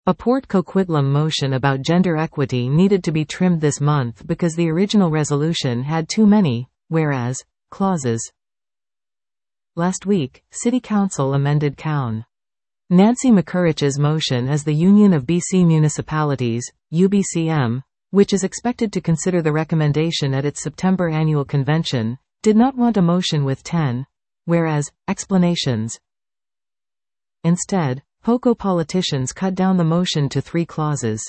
A Port Coquitlam motion about gender equity needed to be trimmed this month because the original resolution had too many whereas clauses. Last week, City Council amended Coun. Nancy McCurrich's motion as the Union of BC Municipalities, UBCM, which is expected to consider the recommendation at its September annual convention, did not want a motion with 10 whereas explanations. Instead, POCO politicians cut down the motion to 3 clauses.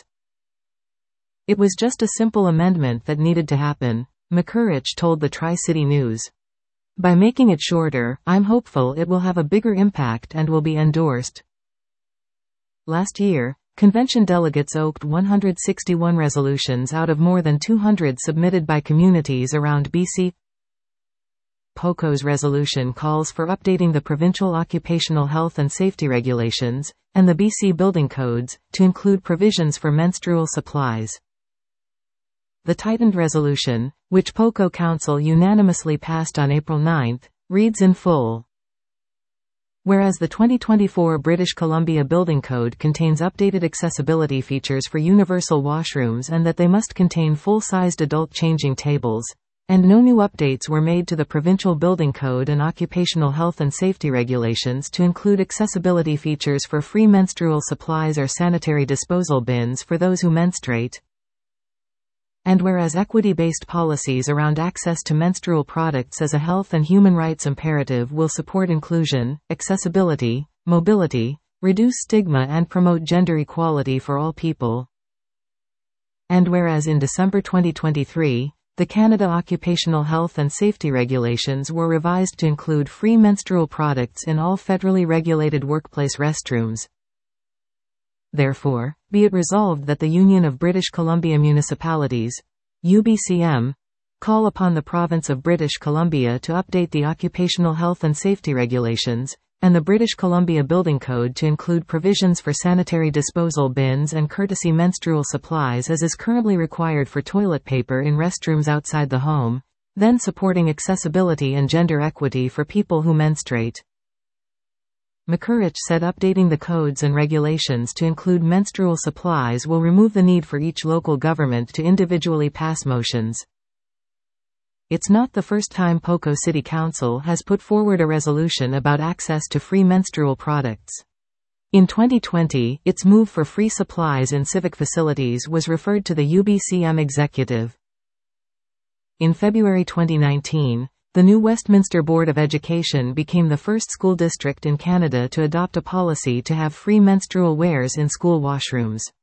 It was just a simple amendment that needed to happen, McCurrich told the Tri-City News. By making it shorter, I'm hopeful it will have a bigger impact and will be endorsed. Last year, convention delegates oked 161 resolutions out of more than 200 submitted by communities around BC. POCO's resolution calls for updating the provincial occupational health and safety regulations, and the BC building codes, to include provisions for menstrual supplies. The tightened resolution, which POCO Council unanimously passed on April 9, reads in full. Whereas the 2024 British Columbia Building Code contains updated accessibility features for universal washrooms and that they must contain full-sized adult changing tables, and no new updates were made to the Provincial Building Code and Occupational Health and Safety Regulations to include accessibility features for free menstrual supplies or sanitary disposal bins for those who menstruate. And whereas equity-based policies around access to menstrual products as a health and human rights imperative will support inclusion, accessibility, mobility, reduce stigma and promote gender equality for all people. And whereas in December 2023, the Canada Occupational Health and Safety Regulations were revised to include free menstrual products in all federally regulated workplace restrooms. Therefore, be it resolved that the Union of British Columbia Municipalities, UBCM, call upon the Province of British Columbia to update the Occupational Health and Safety Regulations, and the British Columbia Building Code to include provisions for sanitary disposal bins and courtesy menstrual supplies as is currently required for toilet paper in restrooms outside the home, then supporting accessibility and gender equity for people who menstruate. McCurrich said updating the codes and regulations to include menstrual supplies will remove the need for each local government to individually pass motions. It's not the first time POCO City Council has put forward a resolution about access to free menstrual products. In 2020, its move for free supplies in civic facilities was referred to the UBCM executive. In February 2019, the new Westminster Board of Education became the first school district in Canada to adopt a policy to have free menstrual wares in school washrooms.